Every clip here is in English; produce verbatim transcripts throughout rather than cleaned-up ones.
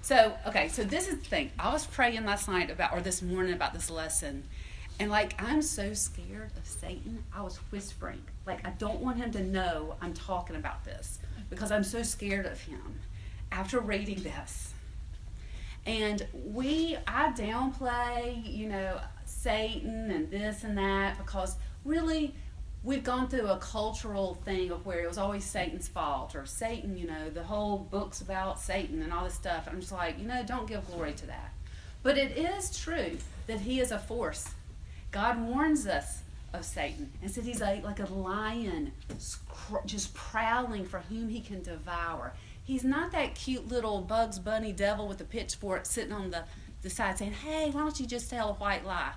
So, okay, so this is the thing. I was praying last night about, or this morning about this lesson, and like, I'm so scared of Satan, I was whispering. Like, I don't want him to know I'm talking about this because I'm so scared of him after reading this. And we, I downplay, you know, Satan and this and that because really we've gone through a cultural thing of where it was always Satan's fault or Satan, you know, the whole book's about Satan and all this stuff. I'm just like, you know, don't give glory to that. But it is true that he is a force. God warns us of Satan and said he's like, like a lion just prowling for whom he can devour. He's not that cute little Bugs Bunny devil with a pitchfork sitting on the, the side saying, hey, why don't you just tell a white lie?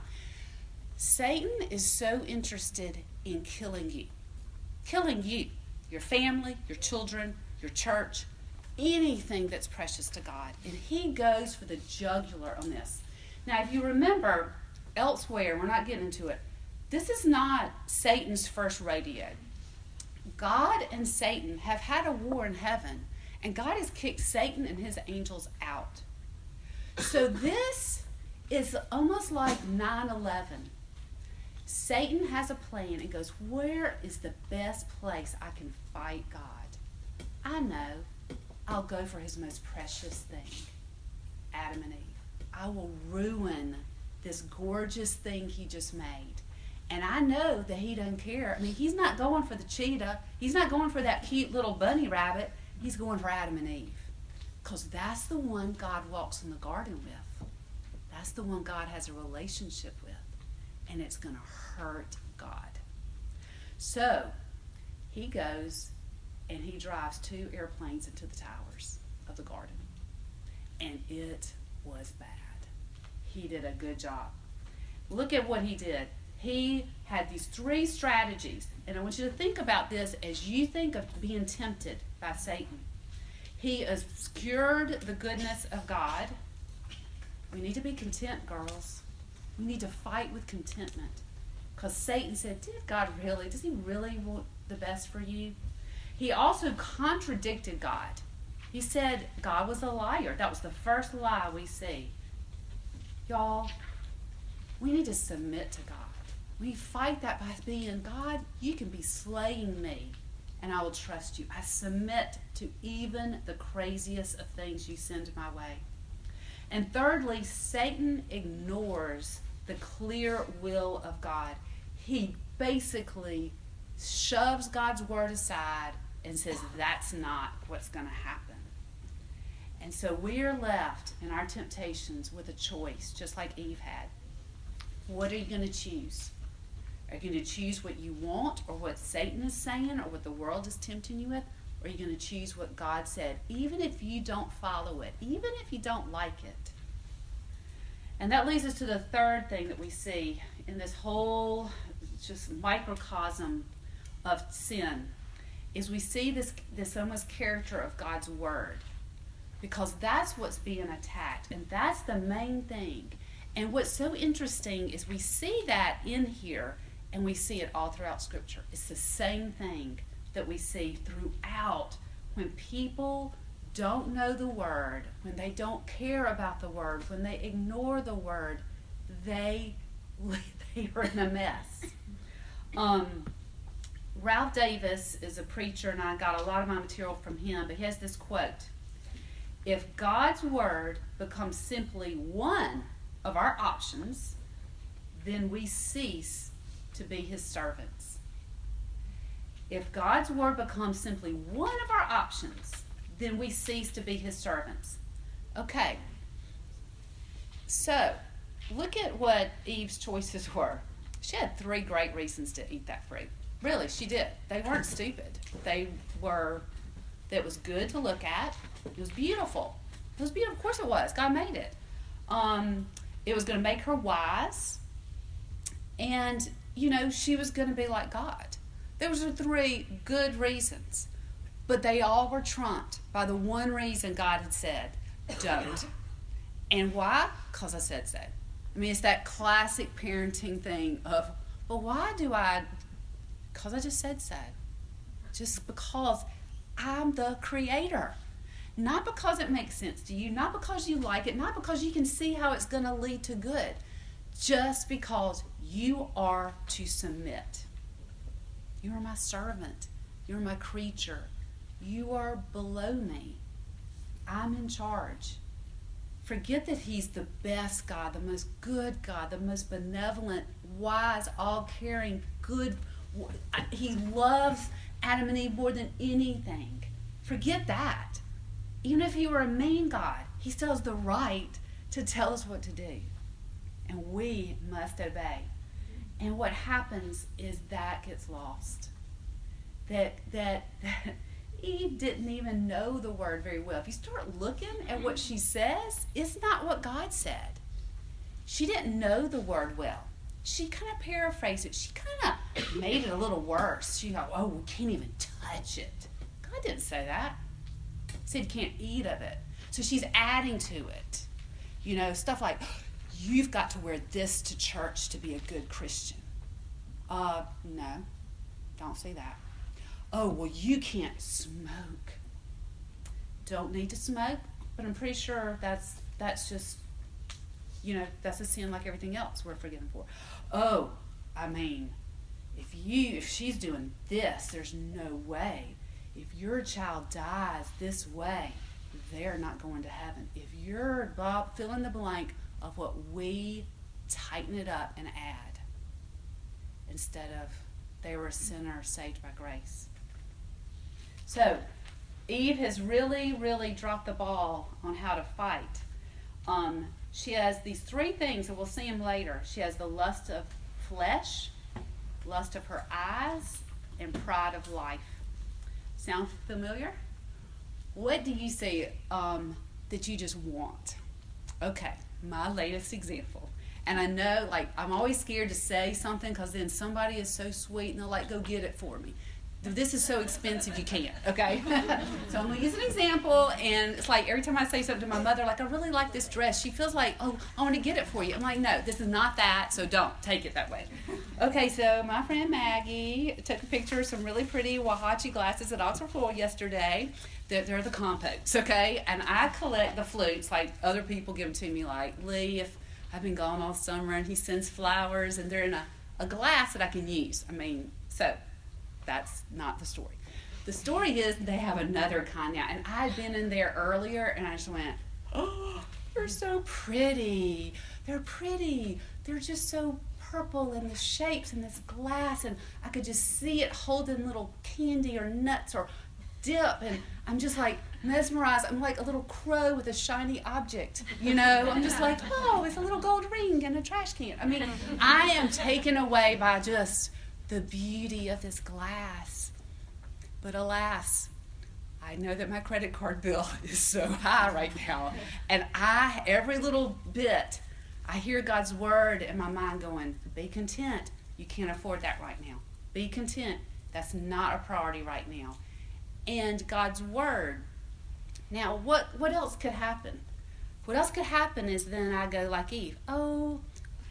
Satan is so interested in killing you. Killing you, your family, your children, your church, anything that's precious to God. And he goes for the jugular on this. Now, if you remember, elsewhere, we're not getting into it, this is not Satan's first rodeo. God and Satan have had a war in heaven, and God has kicked Satan and his angels out. So this is almost like nine eleven. Satan has a plan and goes, where is the best place I can fight God? I know. I'll go for his most precious thing, Adam and Eve. I will ruin this gorgeous thing he just made. And I know that he doesn't care. I mean, he's not going for the cheetah. He's not going for that cute little bunny rabbit. He's going for Adam and Eve. Because that's the one God walks in the garden with. That's the one God has a relationship with. And it's going to hurt God. So, he goes and he drives two airplanes into the towers of the garden. And it was bad. He did a good job. Look at what he did. He had these three strategies. And I want you to think about this as you think of being tempted by Satan. He obscured the goodness of God. We need to be content, girls. We need to fight with contentment. Because Satan said, did God really, does he really want the best for you? He also contradicted God. He said God was a liar. That was the first lie we see. Y'all, we need to submit to God. We fight that by being, God, you can be slaying me, and I will trust you. I submit to even the craziest of things you send my way. And thirdly, Satan ignores the clear will of God. He basically shoves God's word aside and says that's not what's going to happen. And so we're left in our temptations with a choice, just like Eve had. What are you going to choose? Are you going to choose what you want or what Satan is saying or what the world is tempting you with? Or are you going to choose what God said, even if you don't follow it, even if you don't like it? And that leads us to the third thing that we see in this whole just microcosm of sin, is we see this, this almost character of God's word. Because that's what's being attacked, and that's the main thing. And what's so interesting is we see that in here, and we see it all throughout Scripture. It's the same thing that we see throughout. When people don't know the Word, when they don't care about the Word, when they ignore the Word, they, they are in a mess. Um, Ralph Davis is a preacher, and I got a lot of my material from him, but he has this quote. If God's Word becomes simply one of our options, then we cease to be his servants. If God's word becomes simply one of our options, then we cease to be his servants. Okay. So, look at what Eve's choices were. She had three great reasons to eat that fruit. Really, she did. They weren't stupid. They were, that was good to look at. It was beautiful. It was beautiful. Of course it was. God made it. Um, it was going to make her wise. And, you know, she was going to be like God. Those were three good reasons. But they all were trumped by the one reason God had said, don't. And why? Because I said so. I mean, it's that classic parenting thing of, well, why do I? Because I just said so. Just because I'm the creator. Not because it makes sense to you, not because you like it, not because you can see how it's going to lead to good, just because you are to submit. You are my servant. You're my creature. You are below me. I'm in charge. Forget that he's the best God, the most good God, the most benevolent, wise, all-caring, good. He loves Adam and Eve more than anything. Forget that. Even if he were a mean God, he still has the right to tell us what to do. And we must obey. And what happens is that gets lost. That, that, that Eve didn't even know the word very well. If you start looking at what she says, it's not what God said. She didn't know the word well. She kind of paraphrased it. She kind of made it a little worse. She thought, oh, we can't even touch it. God didn't say that. He said you can't eat of it. So she's adding to it. You know, stuff like, you've got to wear this to church to be a good Christian. Uh, no, don't see that. Oh, well, you can't smoke. Don't need to smoke, but I'm pretty sure that's that's just, you know, that's a sin like everything else we're forgiven for. Oh, I mean, if you, if she's doing this, there's no way. If your child dies this way, they're not going to heaven. If you're, Bob, fill in the blank of what we tighten it up and add instead of they were a sinner saved by grace. So, Eve has really, really dropped the ball on how to fight. Um, she has these three things, and we'll see them later. She has the lust of flesh, lust of her eyes, and pride of life. Sound familiar? What do you see um, that you just want? Okay, my latest example. And I know, like, I'm always scared to say something because then somebody is so sweet and they'll, like, go get it for me. This is so expensive you can't, okay? So I'm going to use an example, and it's like every time I say something to my mother, like, I really like this dress, she feels like, oh, I want to get it for you. I'm like, no, this is not that, so don't take it that way. Okay, so my friend Maggie took a picture of some really pretty Wahachi glasses at Oxford Floor yesterday. They're, they're the compotes, okay? And I collect the flutes like other people give them to me, like Lee, if I've been gone all summer, and he sends flowers, and they're in a, a glass that I can use. I mean, so... that's not the story. The story is they have another kind now. And I had been in there earlier, and I just went, oh, they're so pretty. They're pretty. They're just so purple, and the shapes and this glass, and I could just see it holding little candy or nuts or dip, and I'm just like mesmerized. I'm like a little crow with a shiny object, you know? I'm just like, oh, it's a little gold ring in a trash can. I mean, I am taken away by just the beauty of this glass. But alas, I know that my credit card bill is so high right now, and I, every little bit, I hear God's word in my mind going, be content. You can't afford that right now. Be content. That's not a priority right now. And God's word. Now, what, what else could happen? What else could happen is then I go like Eve, oh,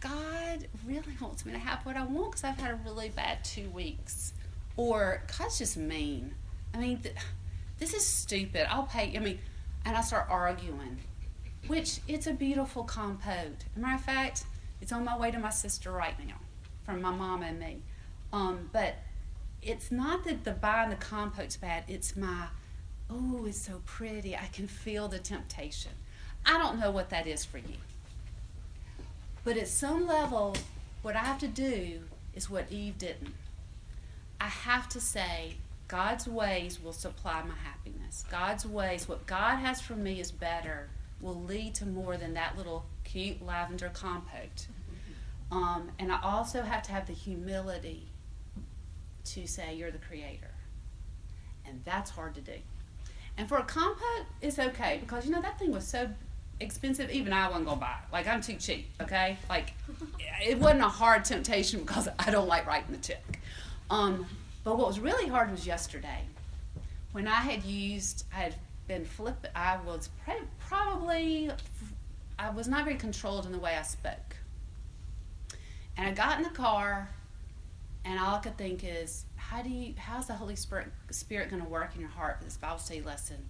God really wants me to have what I want because I've had a really bad two weeks. Or, God's just mean. I mean, th- this is stupid. I'll pay, I mean, and I start arguing, which it's a beautiful compote. As a matter of fact, it's on my way to my sister right now from my mom and me. Um, but it's not that the buying the compote's bad. It's my, oh, it's so pretty. I can feel the temptation. I don't know what that is for you. But at some level, what I have to do is what Eve didn't. I have to say, God's ways will supply my happiness. God's ways, what God has for me is better, will lead to more than that little cute lavender compote. Um, and I also have to have the humility to say, you're the creator. And that's hard to do. And for a compote, it's okay, because, you know, that thing was so expensive, even I wasn't gonna buy it. Like, I'm too cheap, okay? Like, it wasn't a hard temptation because I don't like writing the check. Um, but what was really hard was yesterday. When I had used, I had been flipping, I was pre- probably, I was not very controlled in the way I spoke. And I got in the car, and all I could think is, how do you, how's the Holy Spirit, Spirit gonna work in your heart for this Bible study lesson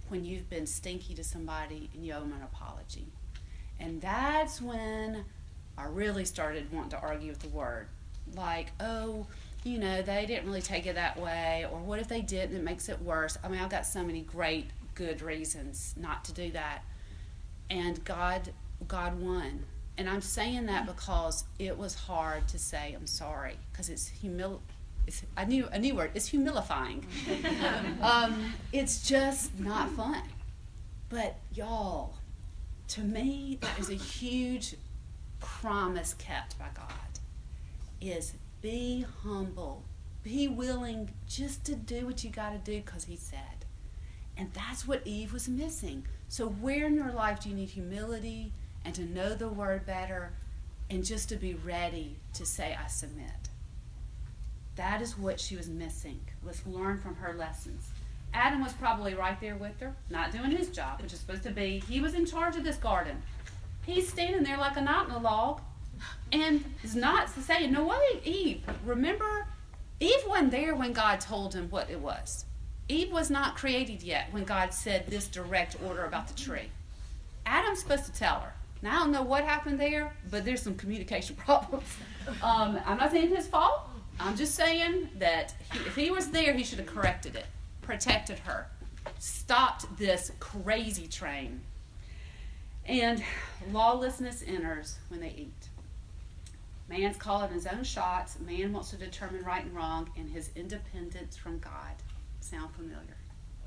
when you've been stinky to somebody and you owe them an apology. And that's when I really started wanting to argue with the word. Like, oh, you know, they didn't really take it that way, or what if they did and it makes it worse? I mean, I've got so many great, good reasons not to do that. And God, God won. And I'm saying that because it was hard to say I'm sorry, because it's humil. It's, I knew a new word. It's humilifying. um, it's just not fun. But y'all, to me, that is a huge promise kept by God. Is be humble, be willing just to do what you got to do because He said. And that's what Eve was missing. So where in your life do you need humility and to know the word better and just to be ready to say, I submit? That is what she was missing. Let's learn from her lessons. Adam was probably right there with her, not doing his job, which is supposed to be, he was in charge of this garden. He's standing there like a knot in a log, and is not saying, no way, Eve. Remember, Eve wasn't there when God told him what it was. Eve was not created yet when God said this direct order about the tree. Adam's supposed to tell her. Now, I don't know what happened there, but there's some communication problems. Um, I'm not saying it's his fault. I'm just saying that he, if he was there, he should have corrected it, protected her, stopped this crazy train. And lawlessness enters when they eat. Man's calling his own shots. Man wants to determine right and wrong, and his independence from God. Sound familiar?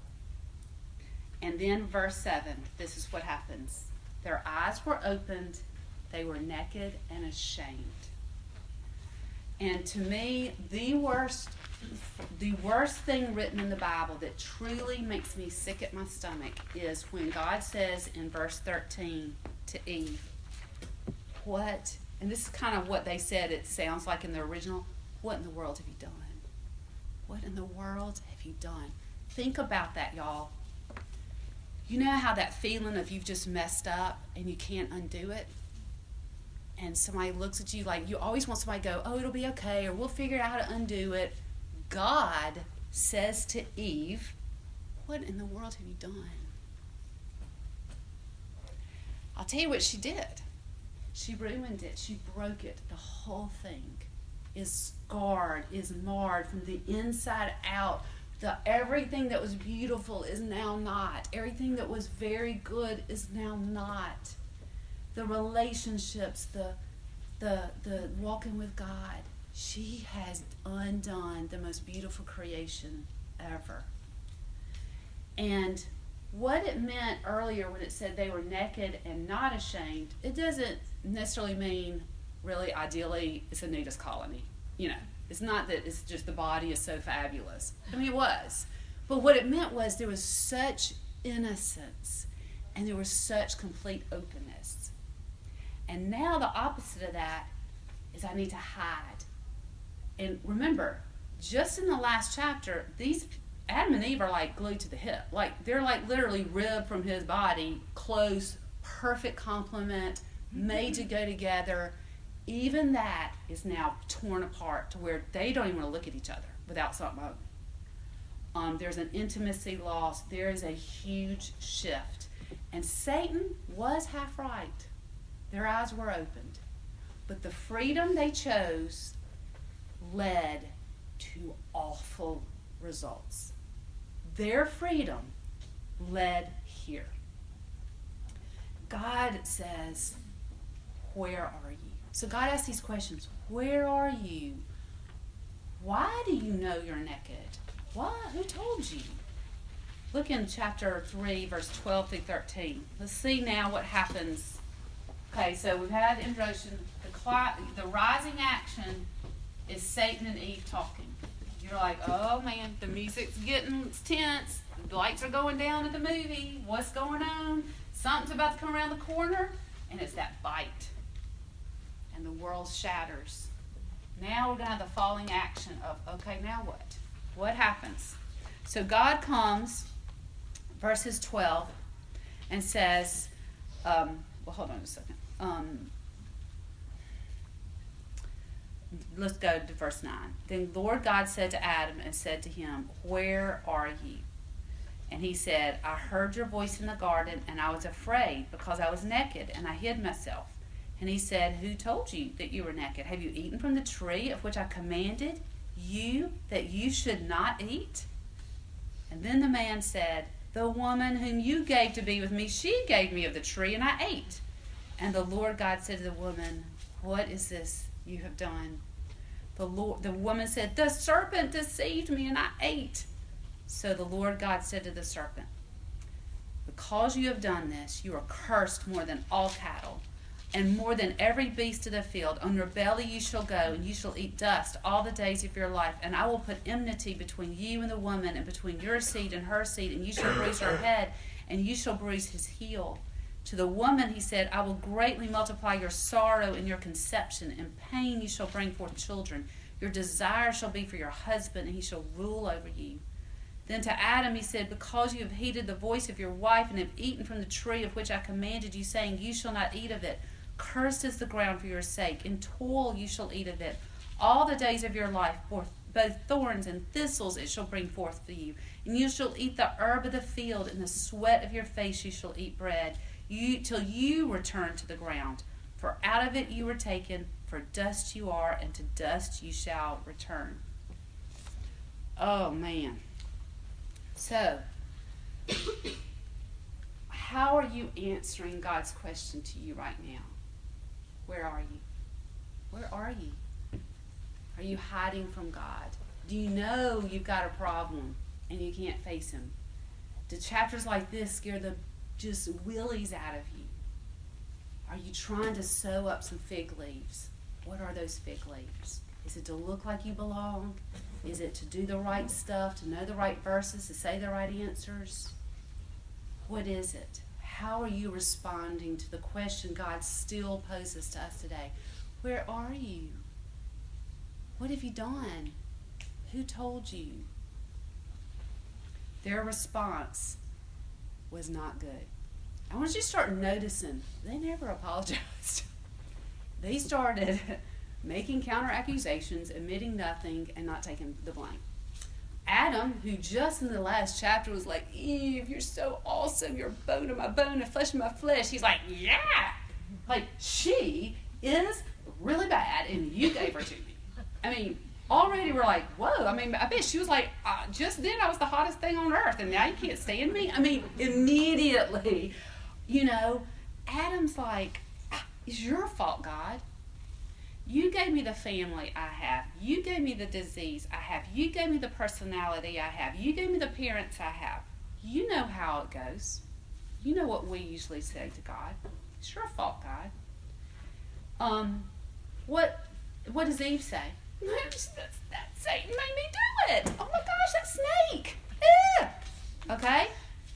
And then verse seven, this is what happens. Their eyes were opened, they were naked and ashamed. And to me, the worst, the worst thing written in the Bible that truly makes me sick at my stomach is when God says in verse thirteen to Eve, what, and this is kind of what they said, it sounds like in the original, what in the world have you done? What in the world have you done? Think about that, y'all. You know how that feeling of you've just messed up and you can't undo it? And somebody looks at you like, you always want somebody to go, oh, it'll be okay, or we'll figure out how to undo it. God says to Eve, what in the world have you done? I'll tell you what she did. She ruined it. She broke it. The whole thing is scarred, is marred from the inside out. The everything that was beautiful is now not. Everything that was very good is now not. The relationships, the the the walking with God, she has undone the most beautiful creation ever. And what it meant earlier when it said they were naked and not ashamed, it doesn't necessarily mean, really, ideally, it's a nudist colony. You know, it's not that it's just the body is so fabulous. I mean, it was. But what it meant was there was such innocence and there was such complete openness. And now the opposite of that is I need to hide. And remember, just in the last chapter, these Adam and Eve are like glued to the hip. Like, they're like literally ribbed from his body, close, perfect complement, made to go together. Even that is now torn apart to where they don't even want to look at each other without something open. Um, there's an intimacy loss. There is a huge shift. And Satan was half right. Their eyes were opened. But the freedom they chose led to awful results. Their freedom led here. God says, where are you? So God asks these questions. Where are you? Why do you know you're naked? Why? Who told you? Look in chapter three, verse twelve through thirteen. Let's see now what happens. Okay, so we've had the introduction. The, cli- the rising action is Satan and Eve talking. You're like, oh man, the music's getting tense. The lights are going down at the movie. What's going on? Something's about to come around the corner, and it's that bite. And the world shatters. Now we're going to have the falling action of, okay, now what? What happens? So God comes, verses twelve, and says, um, well, hold on a second. Um, let's go to verse nine. Then Lord God said to Adam and said to him, where are you? And he said, I heard your voice in the garden, and I was afraid because I was naked, and I hid myself. And he said, who told you that you were naked? Have you eaten from the tree of which I commanded you that you should not eat? And then the man said, the woman whom you gave to be with me, she gave me of the tree, and I ate. And the Lord God said to the woman, what is this you have done? The Lord, the woman said, the serpent deceived me, and I ate. So the Lord God said to the serpent, because you have done this, you are cursed more than all cattle, and more than every beast of the field. On your belly you shall go, and you shall eat dust all the days of your life. And I will put enmity between you and the woman, and between your seed and her seed, and you shall bruise her head, and you shall bruise his heel. To the woman he said, I will greatly multiply your sorrow and your conception. In pain you shall bring forth children. Your desire shall be for your husband, and he shall rule over you. Then to Adam he said, because you have heeded the voice of your wife, and have eaten from the tree of which I commanded you, saying, you shall not eat of it. Cursed is the ground for your sake. In toil you shall eat of it all the days of your life. Both thorns and thistles it shall bring forth for you. And you shall eat the herb of the field. In the sweat of your face you shall eat bread, you till you return to the ground. For out of it you were taken, for dust you are, and to dust you shall return. Oh, man. So, how are you answering God's question to you right now? Where are you? Where are you? Are you hiding from God? Do you know you've got a problem and you can't face him? Do chapters like this scare the just willies out of you? Are you trying to sew up some fig leaves? What are those fig leaves? Is it to look like you belong? Is it to do the right stuff, to know the right verses, to say the right answers? What is it? How are you responding to the question God still poses to us today? Where are you? What have you done? Who told you? Their response was not good. I want you to start noticing they never apologized. They started making counter accusations, admitting nothing, and not taking the blame. Adam, who just in the last chapter was like, Eve, you're so awesome, you're bone of my bone and flesh of my flesh. He's like, yeah. Like, she is really bad, and you gave her to me. I mean, already we're like, whoa. I mean, I bet she was like, uh, just then I was the hottest thing on earth, and now you can't stand me? I mean, immediately, you know, Adam's like, it's your fault, God. You gave me the family I have. You gave me the disease I have. You gave me the personality I have. You gave me the parents I have. You know how it goes. You know what we usually say to God. It's your fault, God. Um, what what does Eve say? That, that Satan made me do it. Oh my gosh, that snake. Yeah. Okay?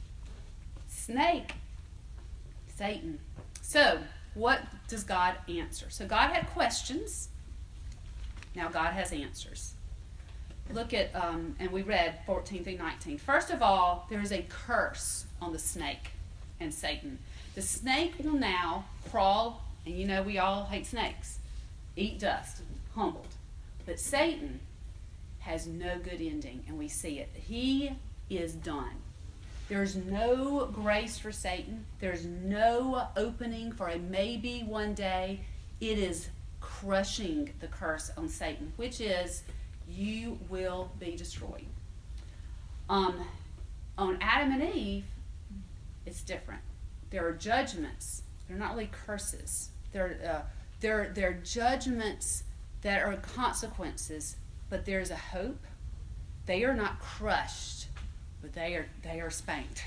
Snake. Satan. So, what does God answer? So God had questions. Now God has answers. Look at, um, and we read fourteen through nineteen. First of all, there is a curse on the snake and Satan. The snake will now crawl, and you know we all hate snakes, eat dust, humbled. But Satan has no good ending, and we see it. He is done. There's no grace for Satan. There's no opening for a maybe one day. It is crushing the curse on Satan, which is you will be destroyed. Um, on Adam and Eve, it's different. There are judgments. They're not really curses. They're, uh, they're, they're judgments that are consequences, but there's a hope. They are not crushed, but they are they are spanked.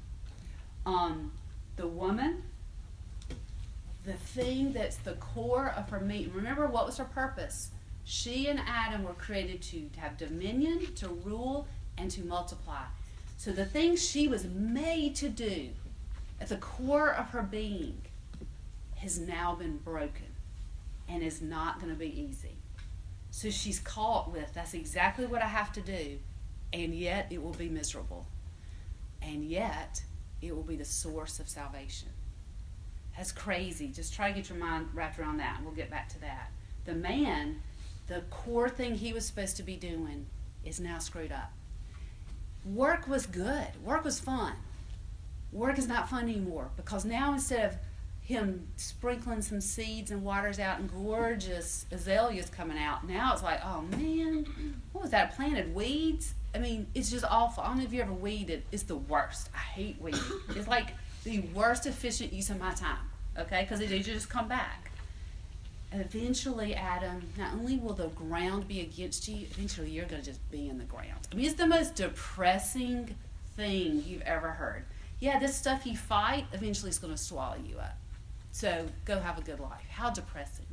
Um, the woman, the thing that's the core of her being. Remember, what was her purpose? She and Adam were created to, to have dominion, to rule, and to multiply. So the thing she was made to do, at the core of her being, has now been broken and is not going to be easy. So she's caught with, that's exactly what I have to do, and yet it will be miserable. And yet it will be the source of salvation. That's crazy. Just try to get your mind wrapped around that, and we'll get back to that. The man, the core thing he was supposed to be doing is now screwed up. work was good. Work was fun. Work is not fun anymore because now instead of him sprinkling some seeds and waters out and gorgeous azaleas coming out, now it's like, oh man, what was that? Planted weeds? I mean, it's just awful. I don't know if you ever weeded. It's the worst. I hate weeding. It's like the worst efficient use of my time, okay? Because it just come back. And eventually, Adam, not only will the ground be against you, eventually you're going to just be in the ground. I mean, it's the most depressing thing you've ever heard. Yeah, this stuff you fight, eventually it's going to swallow you up. So go have a good life. How depressing.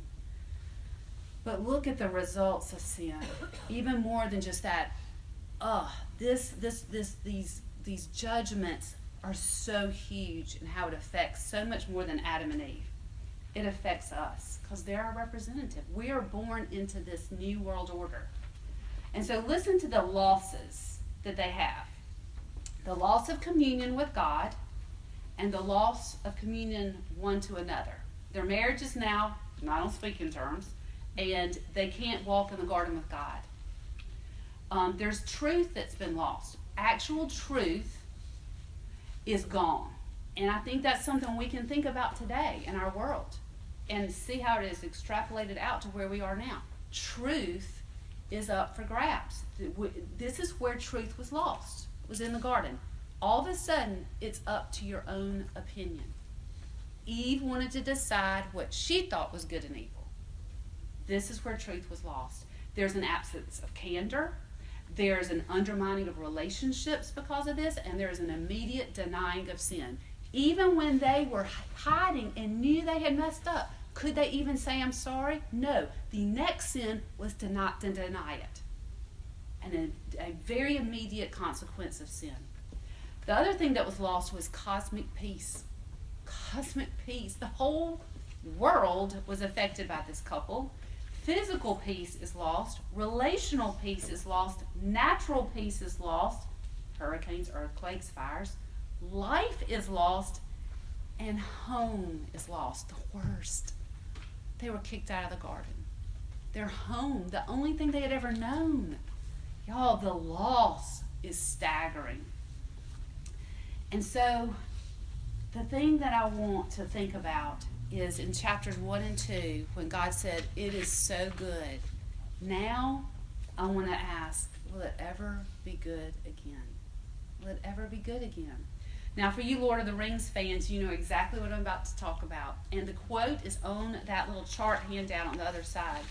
But look at the results of sin. Even more than just that, oh, this, this, this, these, these judgments are so huge in how it affects so much more than Adam and Eve. It affects us because they're our representative. We are born into this new world order. And so listen to the losses that they have. The loss of communion with God and the loss of communion one to another. Their marriage is now not on speaking terms, and they can't walk in the garden with God. Um, there's truth that's been lost. Actual truth is gone. And I think that's something we can think about today in our world and see how it is extrapolated out to where we are now. Truth is up for grabs. This is where truth was lost, was in the garden. All of a sudden, it's up to your own opinion. Eve wanted to decide what she thought was good and evil. This is where truth was lost. There's an absence of candor. There's an undermining of relationships because of this, and there's an immediate denying of sin. Even when they were hiding and knew they had messed up, could they even say, I'm sorry? No. The next sin was to not to deny it. And a, a very immediate consequence of sin. The other thing that was lost was cosmic peace. Cosmic peace. The whole world was affected by this couple. Physical peace is lost. Relational peace is lost. Natural peace is lost. Hurricanes, earthquakes, fires. Life is lost. And home is lost. The worst. They were kicked out of the garden. Their home, the only thing they had ever known. Y'all, the loss is staggering. And so, the thing that I want to think about is in chapters one and two, when God said, it is so good. Now, I want to ask, will it ever be good again? Will it ever be good again? Now, for you Lord of the Rings fans, you know exactly what I'm about to talk about. And the quote is on that little chart handout on the other side.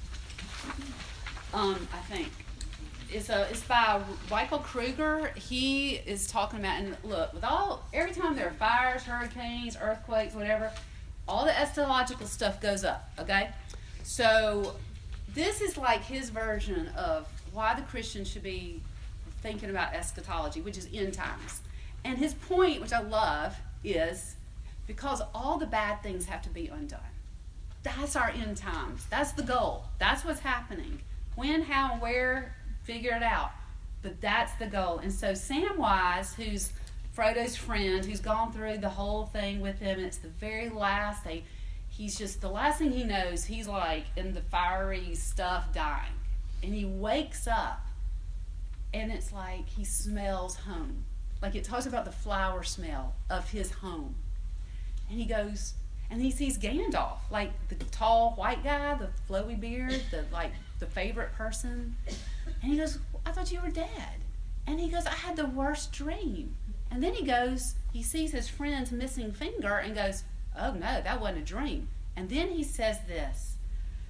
Um, I think. It's a it's by Michael Kruger. He is talking about, and look, with all every time there are fires, hurricanes, earthquakes, whatever, all the eschatological stuff goes up. Okay, so this is like his version of why the Christian should be thinking about eschatology, which is end times. And his point, which I love, is because all the bad things have to be undone. That's our end times. That's the goal. That's what's happening. When, how, and where, figure it out. But that's the goal. And so Samwise, who's Frodo's friend, who's gone through the whole thing with him, and it's the very last, they, he's just, the last thing he knows, he's like in the fiery stuff dying. And he wakes up, and it's like he smells home. Like it talks about the flower smell of his home. And he goes, and he sees Gandalf, like the tall white guy, the flowy beard, the like the favorite person. And he goes, I thought you were dead. And he goes, I had the worst dream. And then he goes, he sees his friend's missing finger and goes, oh no, that wasn't a dream. And then he says this.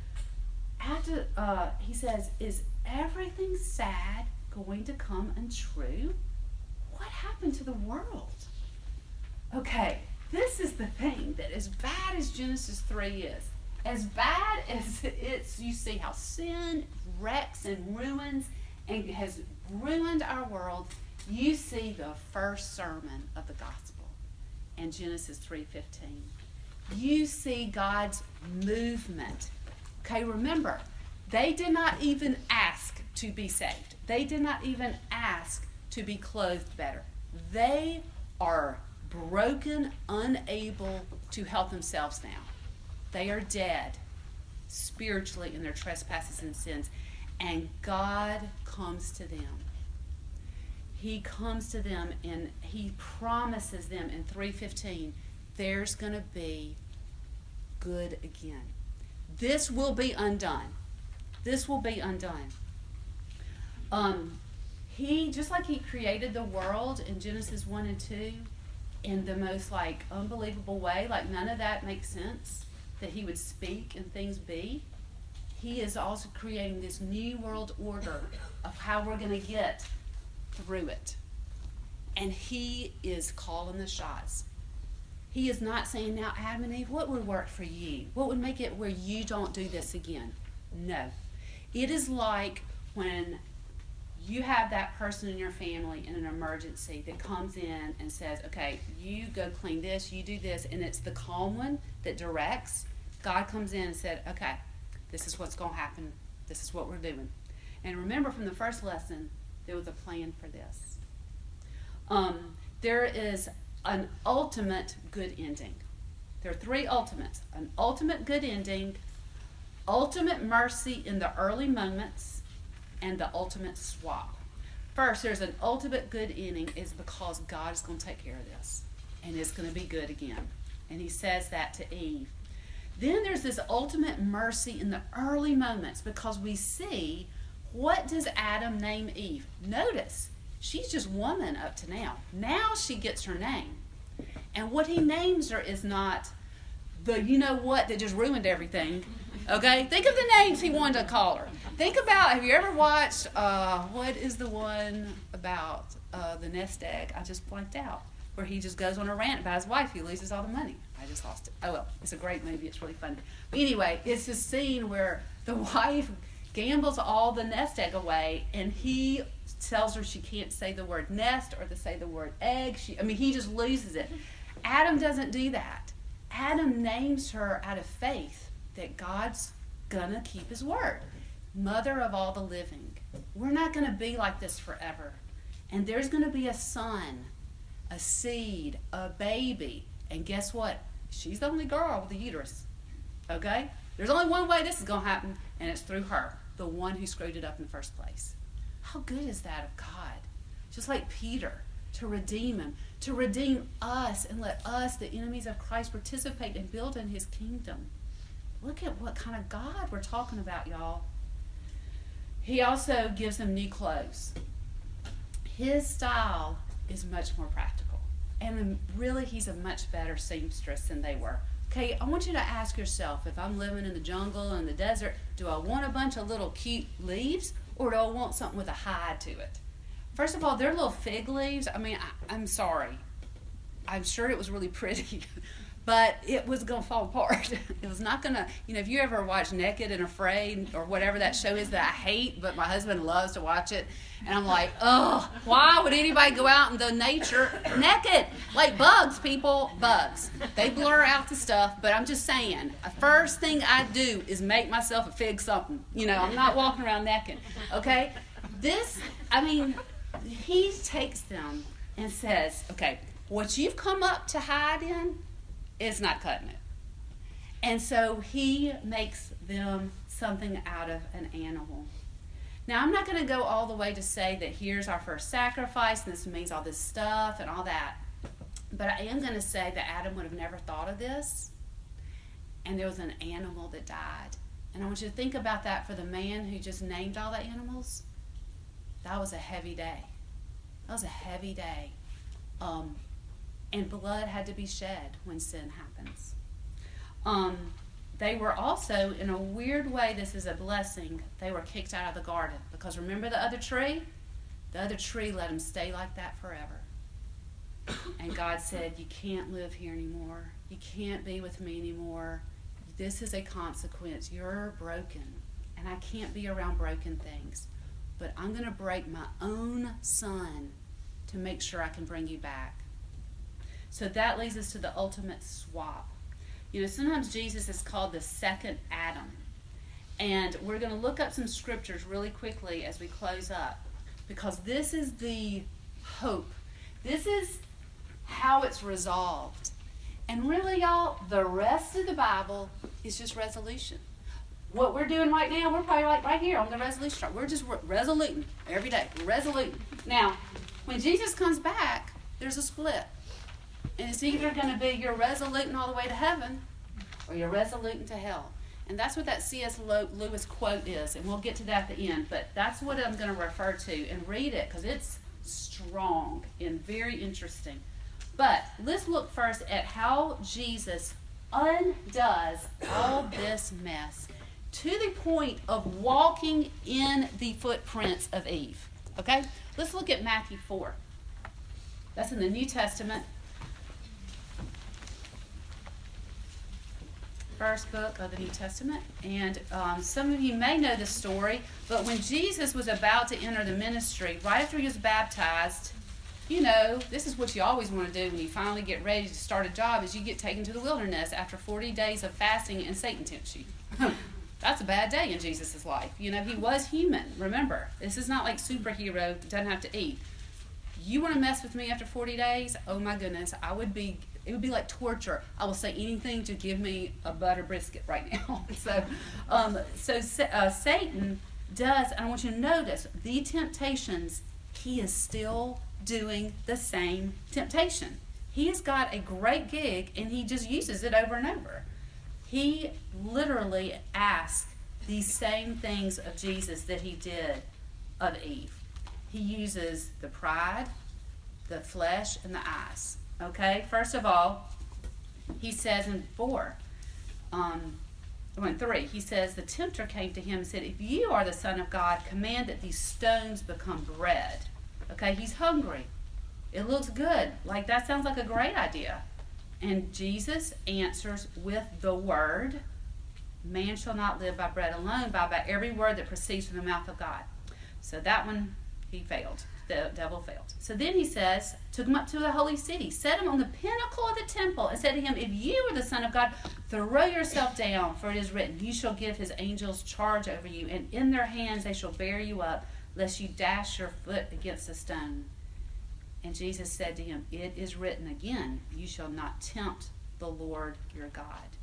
After uh, he says, is everything sad going to come untrue? What happened to the world? Okay, this is the thing that as bad as Genesis three is, as bad as it's, you see how sin wrecks and ruins and has ruined our world, you see the first sermon of the gospel in Genesis three fifteen. You see God's movement. Okay, remember, they did not even ask to be saved. They did not even ask to be clothed better. They are broken, unable to help themselves now. They are dead spiritually in their trespasses and sins, and God comes to them. he comes to them and he promises them in three fifteen, there's going to be good again. This will be undone. This will be undone. Um, he, just like he created the world in Genesis one and two in the most like unbelievable way, like none of that makes sense, that he would speak and things be. He is also creating this new world order of how we're going to get through it. And he is calling the shots. He is not saying, now, Adam and Eve, what would work for you? What would make it where you don't do this again? No. It is like when you have that person in your family in an emergency that comes in and says, okay, you go clean this, you do this, and it's the calm one that directs. God comes in and said, okay, this is what's going to happen. This is what we're doing. And remember from the first lesson, there was a plan for this. Um, there is an ultimate good ending. There are three ultimates. An ultimate good ending, ultimate mercy in the early moments, and the ultimate swap. First, there's an ultimate good ending is because God is going to take care of this. And it's going to be good again. And he says that to Eve. Then there's this ultimate mercy in the early moments because we see, what does Adam name Eve? Notice, she's just woman up to now. Now she gets her name. And what he names her is not the you know what that just ruined everything. Okay? Think of the names he wanted to call her. Think about, have you ever watched, uh, what is the one about uh, the nest egg? I just blanked out. Where he just goes on a rant about his wife. He loses all the money. I just lost it. Oh, well, it's a great movie. It's really funny. But anyway, it's this scene where the wife gambles all the nest egg away, and he tells her she can't say the word nest or to say the word egg. She, I mean, he just loses it. Adam doesn't do that. Adam names her out of faith that God's going to keep his word. Mother of all the living. We're not going to be like this forever. And there's going to be a son, a seed, a baby. And guess what? She's the only girl with the uterus. Okay? There's only one way this is going to happen, and it's through her, the one who screwed it up in the first place. How good is that of God? Just like Peter, to redeem him, to redeem us and let us, the enemies of Christ, participate and build in his kingdom. Look at what kind of God we're talking about, y'all. He also gives them new clothes. His style is much more practical. And really, he's a much better seamstress than they were. Okay, I want you to ask yourself, if I'm living in the jungle and the desert, do I want a bunch of little cute leaves, or do I want something with a hide to it? First of all, they're little fig leaves. I mean, I, I'm sorry. I'm sure it was really pretty, but it was going to fall apart. It was not going to, you know, if you ever watch Naked and Afraid or whatever that show is that I hate, but my husband loves to watch it, and I'm like, oh, why would anybody go out in the nature naked? Like bugs, people, bugs. They blur out the stuff, but I'm just saying, the first thing I do is make myself a fig something. You know, I'm not walking around naked, okay? This, I mean, he takes them and says, okay, what you've come up to hide in is not cutting it. And so he makes them something out of an animal. Now, I'm not going to go all the way to say that here's our first sacrifice, and this means all this stuff and all that. But I am going to say that Adam would have never thought of this, and there was an animal that died. And I want you to think about that for the man who just named all the animals. That was a heavy day. That was a heavy day. Um, and blood had to be shed when sin happens. Um, they were also, in a weird way, this is a blessing, they were kicked out of the garden. Because remember the other tree? The other tree let them stay like that forever. And God said, you can't live here anymore. You can't be with me anymore. This is a consequence. You're broken. And I can't be around broken things. But I'm going to break my own son to make sure I can bring you back. So that leads us to the ultimate swap. You know, sometimes Jesus is called the second Adam. And we're going to look up some scriptures really quickly as we close up. Because this is the hope. This is how it's resolved. And really, y'all, the rest of the Bible is just resolution. What we're doing right now, we're probably like right here on the resolution chart. We're just resoluting every day. Resoluting. Now, when Jesus comes back, there's a split. And it's either going to be you're resolute and all the way to heaven, or you're resolute into hell. And that's what that C S Lewis quote is, and we'll get to that at the end. But that's what I'm going to refer to and read it, because it's strong and very interesting. But let's look first at how Jesus undoes all this mess to the point of walking in the footprints of Eve. Okay? Let's look at Matthew four. That's in the New Testament. First book of the New Testament. And um, some of you may know the story, but when Jesus was about to enter the ministry, right after he was baptized, you know, this is what you always want to do when you finally get ready to start a job, is you get taken to the wilderness after forty days of fasting and Satan tempts you. That's a bad day in Jesus' life. You know, he was human. Remember, this is not like superhero, doesn't have to eat. You want to mess with me after forty days? Oh my goodness, I would be, it would be like torture. I will say anything to give me a butter brisket right now. so, um, so uh, Satan does, and I want you to notice, the temptations, he is still doing the same temptation. He has got a great gig, and he just uses it over and over. He literally asks these same things of Jesus that he did of Eve. He uses the pride, the flesh, and the eyes. Okay, first of all, he says in four, um, in three, he says, the tempter came to him and said, if you are the Son of God, command that these stones become bread. Okay, he's hungry. It looks good. Like, that sounds like a great idea. And Jesus answers with the word, man shall not live by bread alone, but by every word that proceeds from the mouth of God. So that one, he failed. The devil failed. So then he says, took him up to the holy city, set him on the pinnacle of the temple, and said to him, if you are the Son of God, throw yourself down, for it is written, he shall give his angels charge over you, and in their hands they shall bear you up, lest you dash your foot against a stone. And Jesus said to him, it is written again, you shall not tempt the Lord your God.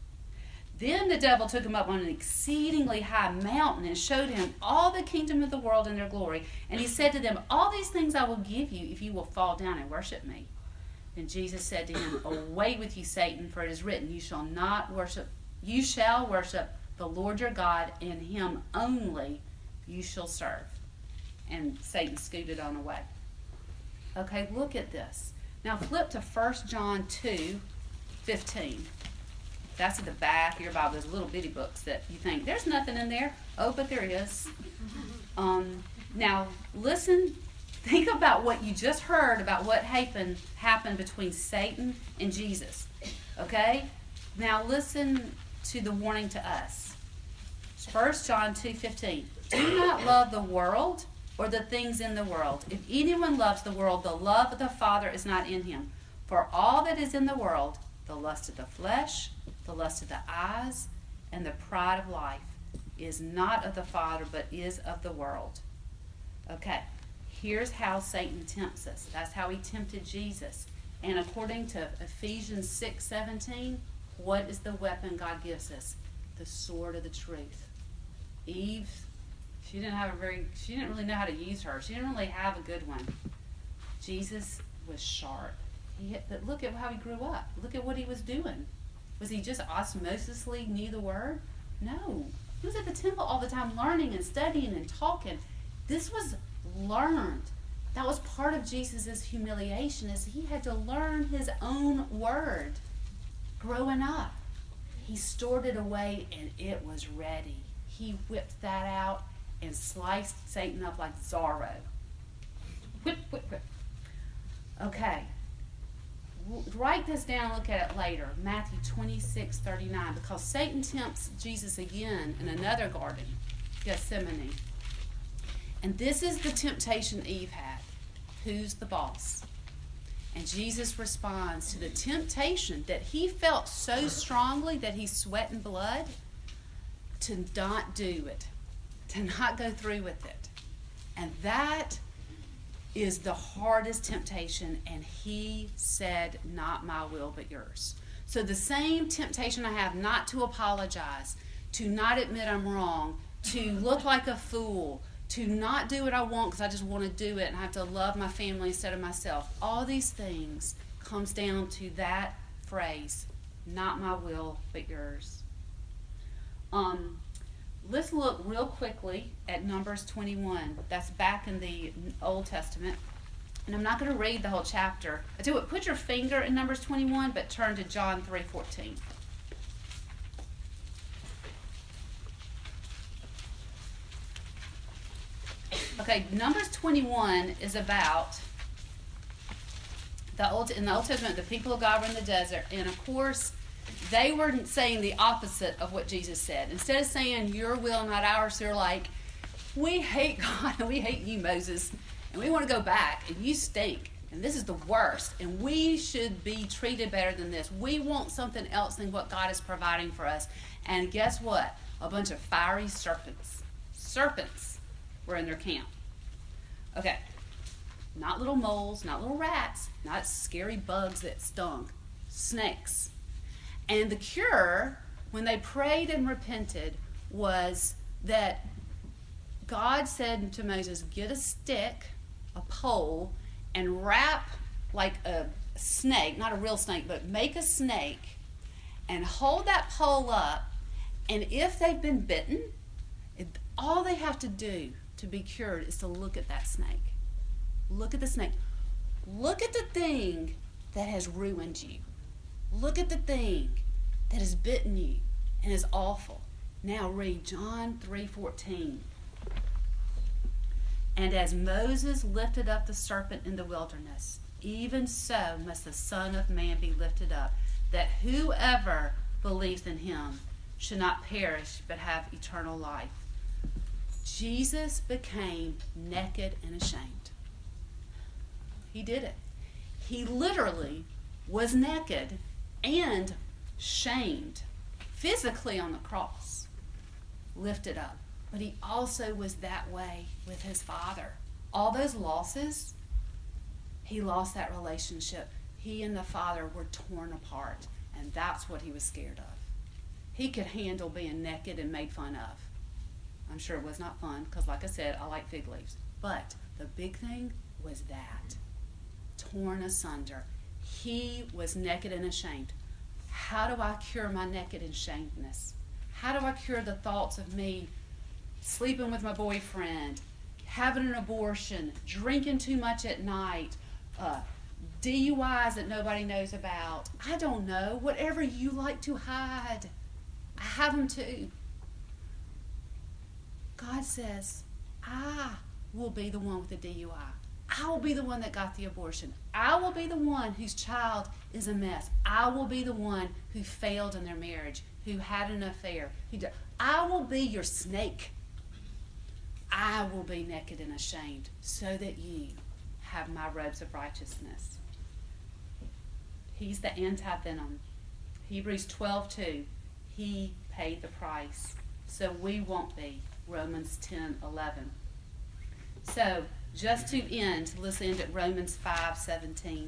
Then the devil took him up on an exceedingly high mountain and showed him all the kingdom of the world and their glory. And he said to them, all these things I will give you if you will fall down and worship me. Then Jesus said to him, away with you, Satan, for it is written, you shall not worship, you shall worship the Lord your God, and him only you shall serve. And Satan scooted on away. Okay, look at this. Now flip to First John two fifteen. That's at the back of your Bible. Those little bitty books that you think, there's nothing in there. Oh, but there is. Um, now, listen, think about what you just heard about what happened, happened between Satan and Jesus. Okay? Now listen to the warning to us. First John two fifteen. Do not love the world or the things in the world. If anyone loves the world, the love of the Father is not in him. For all that is in the world, the lust of the flesh, the lust of the eyes, and the pride of life, is not of the Father, but is of the world. Okay, here's how Satan tempts us. That's how he tempted Jesus. And according to Ephesians six seventeen, what is the weapon God gives us? The sword of the truth. Eve, she didn't have a very, she didn't really know how to use her. She didn't really have a good one. Jesus was sharp. He hit, but look at how he grew up. Look at what he was doing. Was he just osmosisly knew the word? No. He was at the temple all the time learning and studying and talking. This was learned. That was part of Jesus' humiliation, is he had to learn his own word. Growing up, he stored it away and it was ready. He whipped that out and sliced Satan up like Zorro. Whip, whip, whip. Okay. Write this down, look at it later. Matthew twenty-six thirty-nine. Because Satan tempts Jesus again in another garden, Gethsemane. And this is the temptation Eve had. Who's the boss? And Jesus responds to the temptation that he felt so strongly that he's sweating blood, to not do it, to not go through with it. And that is the hardest temptation, and he said, not my will, but yours. So the same temptation I have not to apologize, to not admit I'm wrong, to look like a fool, to not do what I want because I just want to do it and I have to love my family instead of myself. All these things comes down to that phrase, not my will, but yours. Um, let's look real quickly at Numbers twenty-one. That's back in the Old Testament. And I'm not going to read the whole chapter. I do it. Put your finger in Numbers twenty-one, but turn to John three fourteen. Okay, Numbers twenty-one is about the old in the Old Testament. The people of God were in the desert, and of course, they were saying the opposite of what Jesus said. Instead of saying "Your will, not ours," they're like, "We hate God and we hate you, Moses, and we want to go back, and you stink, and this is the worst, and we should be treated better than this. We want something else than what God is providing for us." And guess what? A bunch of fiery serpents. Serpents were in their camp. Okay. Not little moles, not little rats, not scary bugs that stung. Snakes. And the cure, when they prayed and repented, was that God said to Moses, get a stick, a pole, and wrap like a snake, not a real snake, but make a snake, and hold that pole up, and if they've been bitten, it, all they have to do to be cured is to look at that snake. Look at the snake. Look at the thing that has ruined you. Look at the thing that has bitten you and is awful. Now read John three fourteen. And as Moses lifted up the serpent in the wilderness, even so must the Son of Man be lifted up, that whoever believes in him should not perish but have eternal life. Jesus became naked and ashamed. He did it. He literally was naked and shamed, physically on the cross, lifted up. But he also was that way with his Father. All those losses, he lost that relationship. He and the Father were torn apart, and that's what he was scared of. He could handle being naked and made fun of. I'm sure it was not fun, because like I said, I like fig leaves. But the big thing was that. Torn asunder. He was naked and ashamed. How do I cure my naked and shamedness? How do I cure the thoughts of me sleeping with my boyfriend, having an abortion, drinking too much at night, uh, D U Is that nobody knows about? I don't know. Whatever you like to hide, I have them too. God says, I will be the one with the D U I. I will be the one that got the abortion. I will be the one whose child is a mess. I will be the one who failed in their marriage, who had an affair. Who did. I will be your snake. I will be naked and ashamed so that you have my robes of righteousness. He's the anti-venom. Hebrews twelve two. He paid the price so we won't be. Romans ten eleven. So, just to end, let's end at Romans five seventeen.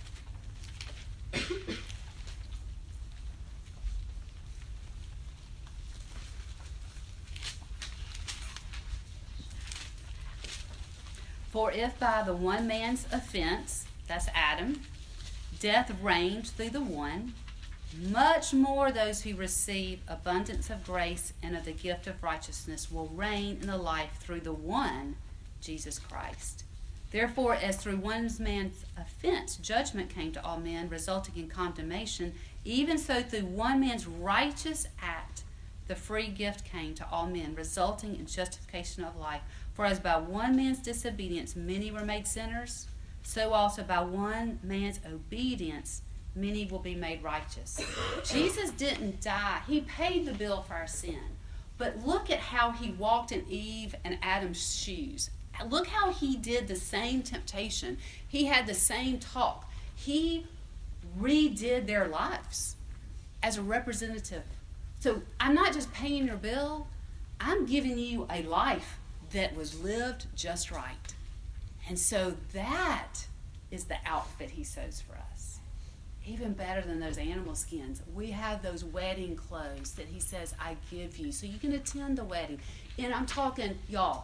For if by the one man's offense, that's Adam, death reigned through the one, much more those who receive abundance of grace and of the gift of righteousness will reign in the life through the one, Jesus Christ. Therefore, as through one man's offense judgment came to all men, resulting in condemnation, even so through one man's righteous act the free gift came to all men, resulting in justification of life. For as by one man's disobedience many were made sinners, so also by one man's obedience many will be made righteous. Jesus didn't die. He paid the bill for our sin. But look at how he walked in Eve and Adam's shoes. Look how he did the same temptation. He had the same talk. He redid their lives as a representative. So I'm not just paying your bill. I'm giving you a life that was lived just right. And so that is the outfit he sews for us. Even better than those animal skins, we have those wedding clothes that he says, I give you, so you can attend the wedding. And I'm talking, y'all,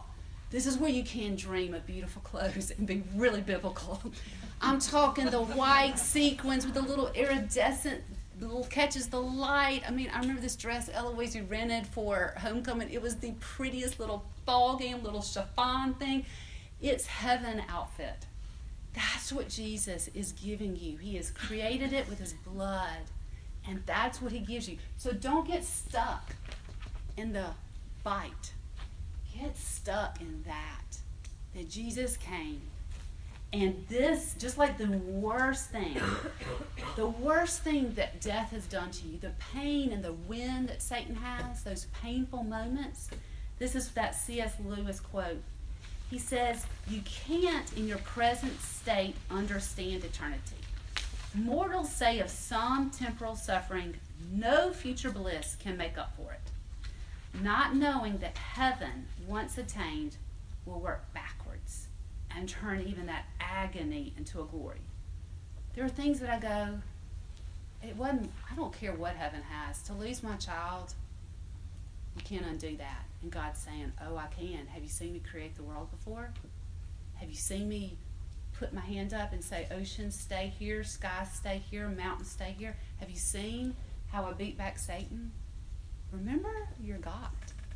This is where you can dream of beautiful clothes and be really biblical. I'm talking the white sequins with the little iridescent, little catches the light. I mean, I remember this dress Eloise rented for homecoming. It was the prettiest little ball game, little chiffon thing. It's heaven outfit. That's what Jesus is giving you. He has created it with his blood, and that's what he gives you. So don't get stuck in the bite. Get stuck in that, that Jesus came. And this, just like the worst thing, the worst thing that death has done to you, the pain and the win that Satan has, those painful moments, this is that C S Lewis quote. He says, you can't in your present state understand eternity. Mortals say of some temporal suffering, no future bliss can make up for it. Not knowing that heaven, once attained, will work backwards and turn even that agony into a glory. There are things that I go, it wasn't, I don't care what heaven has. To lose my child, you can't undo that. And God's saying, oh, I can. Have you seen me create the world before? Have you seen me put my hand up and say, oceans stay here, skies stay here, mountains stay here? Have you seen how I beat back Satan? Remember, you're God.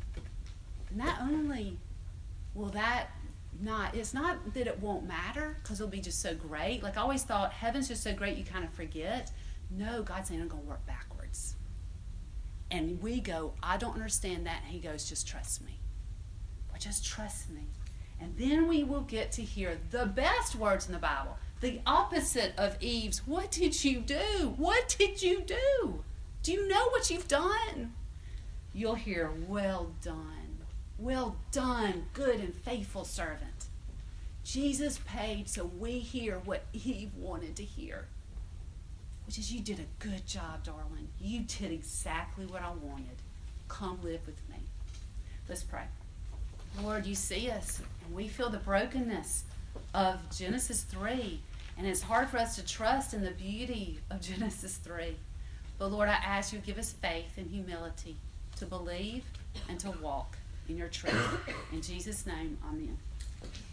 Not only will that not, it's not that it won't matter because it'll be just so great. Like I always thought, heaven's just so great you kind of forget. No, God's saying I'm going to work backwards. And we go, I don't understand that. And he goes, just trust me. Or just trust me. And then we will get to hear the best words in the Bible. The opposite of Eve's, what did you do? What did you do? Do you know what you've done? You'll hear, well done, well done, good and faithful servant. Jesus paid so we hear what Eve wanted to hear, which is you did a good job, darling. You did exactly what I wanted. Come live with me. Let's pray. Lord, you see us, and we feel the brokenness of Genesis three, and it's hard for us to trust in the beauty of Genesis three. But Lord, I ask you to give us faith and humility to believe and to walk in your truth. In Jesus' name, amen.